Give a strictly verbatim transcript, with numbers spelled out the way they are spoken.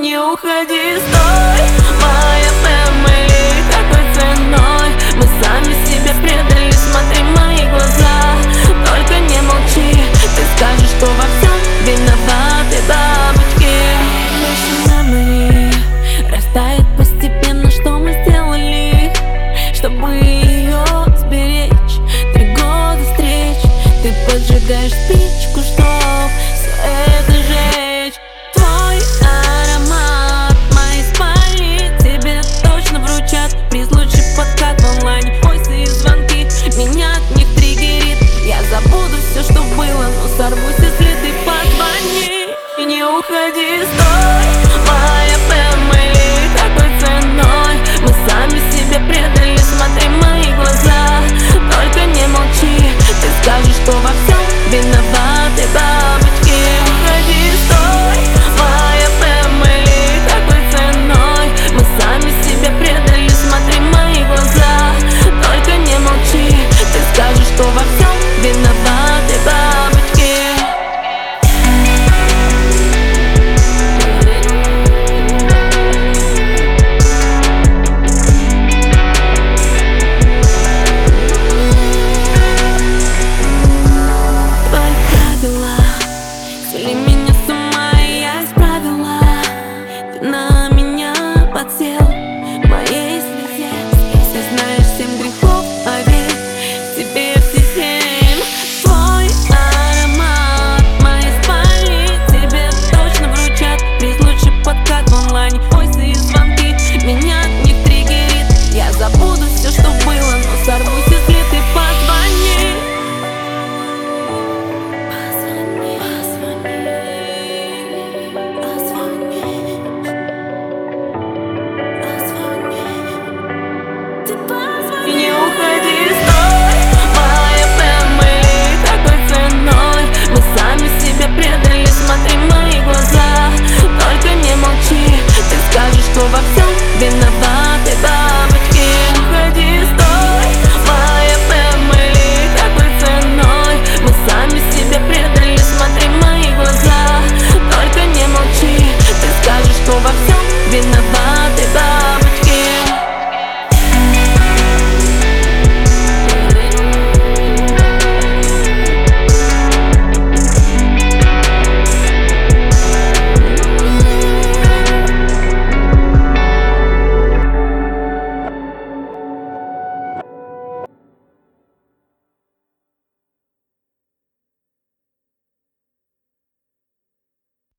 не уходи, стой, моя фэмили, какой ценой мы сами себя предали, смотри в мои глаза, только не молчи, ты скажешь, что во всем виноваты бабочки. Наша memory растает постепенно, что мы сделали, чтобы ее сберечь. Три года встреч, ты поджигаешь спичку, чтоб все это сжечь. Твой аромат в моей спальне тебе точно вручат при случае подкат в онлайне. Войсы и звонки меня от них триггерит. Я забуду все, что было, но сорвусь, если ты позвони. И не уходи, стой, моя family, какой ценой мы сами себе предали, смотри в мои глаза, только не молчи, ты скажешь, что во всем виноваты бабочки. Уходи, стой, моя family, какой ценой мы сами себе предали, смотри в мои глаза, только не молчи, ты скажешь, что во всем виноваты бабочки. Свели меня с ума, и я исправила. Ты на меня подсел.